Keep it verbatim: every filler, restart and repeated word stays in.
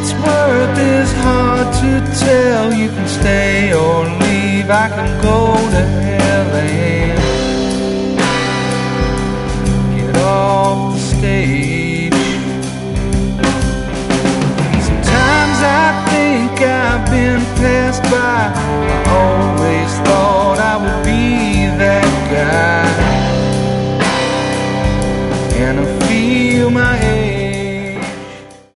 its worth is hard to tell. You can stay or leave, I can go to hell and get off the stage. Sometimes I think I've been passed by. I always thought